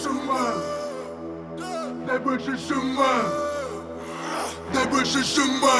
шума, дай больше шума, дай больше шума,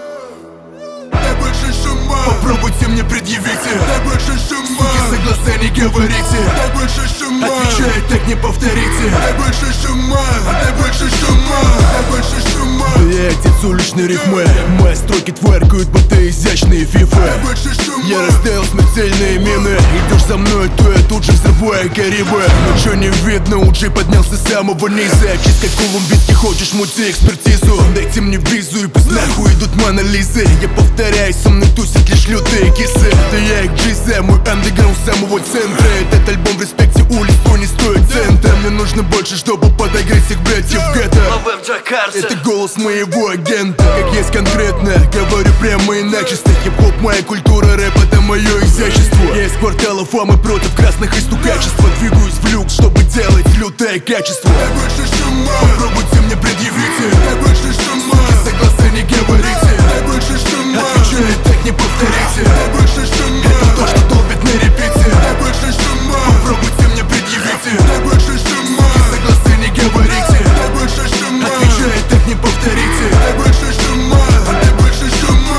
дай больше шума. Попробуйте мне предъявите, дай больше шума. Суки, согласны, не говорите, дай больше шума. Отвечаю, так не повторите. Дай больше шума, дай больше шума, дай больше шума. Я отец уличной рифмы, мои строки творкают, будто изящные фифы. Дай больше шума. Я расставил смертельные мины. Идешь за мной, то я тут же взрываю Карибы. Но чё не видно, уджи поднялся с самого низа. Чист как колумбитки, хочешь мути экспертизу? Дайте мне визу и пусть нахуй идут монолизы. Я повторяюсь, со мной тусят лишь лютые кисы. Да я их джиза, мой андеграунд с самого центра. Этот альбом в респекте улиц, то не стоит цента. Мне нужно больше, чтобы подогреть всех братьев гетто. Это голос моего агента. Как есть конкретно, говорю прямо и начисто. Хип-хоп моя культура, рэп это мое изящество. Я из квартала фамы против красных и стукачества. Двигаюсь в люкс, чтобы делать лютое качество. Дай больше шума. Попробуйте мне предъявите, Дай больше шума. согласны, не говорите, Дай больше шума. отвечаю, так не повторите. Дай больше шума. Это то, что долбит на репите. Дай больше шума. Попробуйте мне предъявите, Дай больше шума. согласны, не говорите, Дай больше шума. отвечаю, так не повторите. Дай больше шума. Дай больше шума.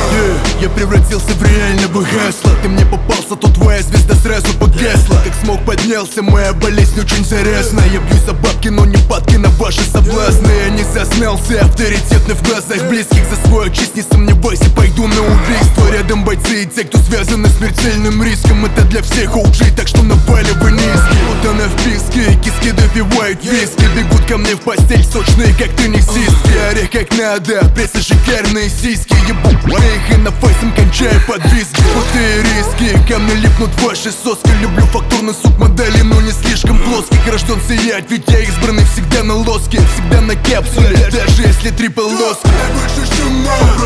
Я превратился в реального хасла. Ты мне попался, то твоя звезда сразу погасла. Как смог поднялся, моя болезнь очень зарясна. Я бьюсь за бабки, но не падки на ваши соблазны. Я не зазнался, авторитетный в глазах близких. За свою честь не сомневайся, пойду на убийство. Рядом бойцы и те, кто связаны смертельным риском. Это для всех OG, так что наваливай низкий. Вот она в писке, киски допивают виски. Бегут ко мне в постель, сочные как теннисистки. Орех как надо, пресса шикарные сиськи. Ебу их и на фейсом кончаю под виски. Крутые риски, ко мне липнут ваши соски. Люблю фактурный сук модели, но не слишком плоских. Рожден сиять, ведь я избранный всегда на лоске. Всегда на капсуле, даже если три полоски. Дай больше шума.